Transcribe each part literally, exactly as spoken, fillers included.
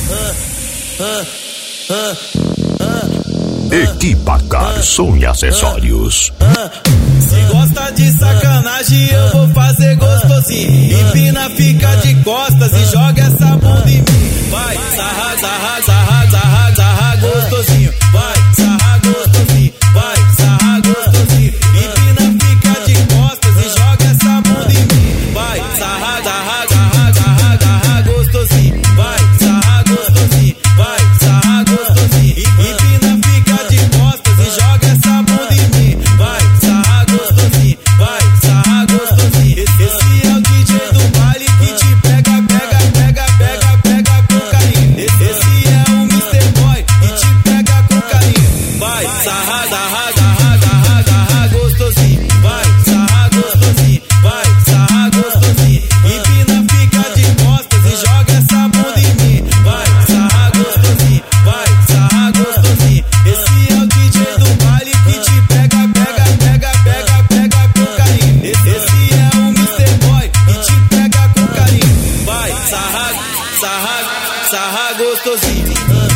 Equipa Garçom e Acessórios. Se gosta de sacanagem, eu vou fazer gostosinho. Empina, fica de costas e joga essa bunda em mim. Vai, sarra, sarra, sarra, sarra, sarra, gostosinho. Vai, sarra, gostosinho. Vai, sarra, gostosinho. Empina, fica de costas e joga essa bunda em mim. Vai, sarra, sarra, sarra, sarra, sarra, gostosinho. Vai, sarra, gostosinho. Vai, sarra, gostosinho. Empina, fica de costas e joga essa bunda em mim. Vai, sarra, gostosinho. Vai, sarra, gostosinho. Esse é o D J do baile que te pega, pega, pega, pega, pega com carinho. Esse é o mister Boy que te pega com carinho. Vai, sarra, sarra, sarra, sarra, sarra, gostosinho. Vai, sarra, gostosinho. Vai, sarra, gostosinho. Empina, fica de costas e joga essa bunda em mim. Vai, sarra, gostosinho. Vai, sarra, gostosinho. Esse é o D J do baile que te pega, pega, pega, pega, pega com carinho. Esse é o mister Boy que te pega com carinho. Vai, sarra, sarra, sarra, gostosinho.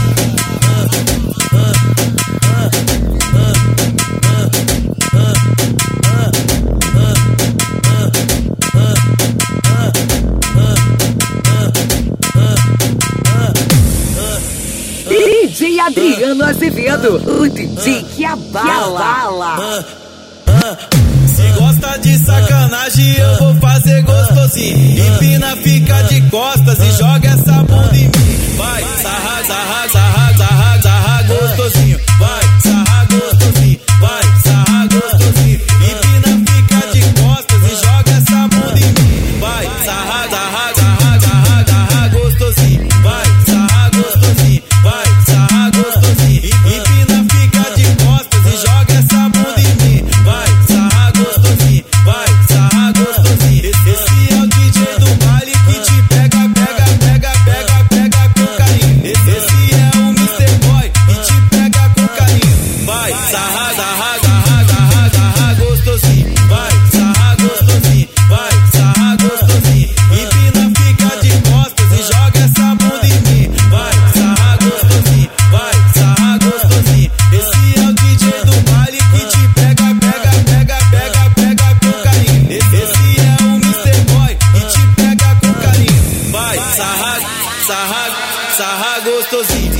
D J Adriano Azevedo, o D J que abala. Se gosta de sacanagem, eu vou fazer gostosinho. Empina, fica de costas e joga essa bunda em mim. Vai, sarra, sarra, sarra, sarra, sarra, gostosinho. Vai, sarra, gostosinho. Vai, sarra, gostosinho. Empina, fica de costas e joga essa bunda em mim. Vai, sarra, sarra, sarra, sarra, sarra, gostosinho. Vai, sarra, gostosinho. Vai, sarra, gostosinho. Empina, fica de costas e joga essa bunda em mim. Vai, sarra, gostosinho. Vai, sarra, gostosinho. Esse é o D J do baile que te pega, pega, pega, pega, pega com carinho. Esse é o mister Boy que te pega com carinho. Vai, sarra, sarra, sarra, sarra, sarra, gostosinho. Vai, sarra, gostosinho. Vai, sarra, gostosinho. Empina, fica de costas e joga essa bunda em mim. Vai, sarra, gostosinho. Vai, sarra, gostosinho. Esse é o D J do baile que te pega, pega, pega, pega, pega com carinho. Esse é o mister Boy que te pega com carinho. Vai, sarra, sarra, sarra, gostosinho.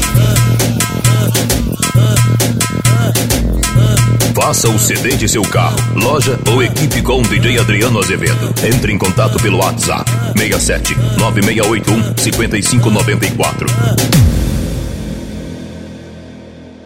Faça o C D de seu carro, loja ou equipe com o D J Adriano Azevedo. Entre em contato pelo WhatsApp seis sete nove seis oito um cinco cinco nove quatro.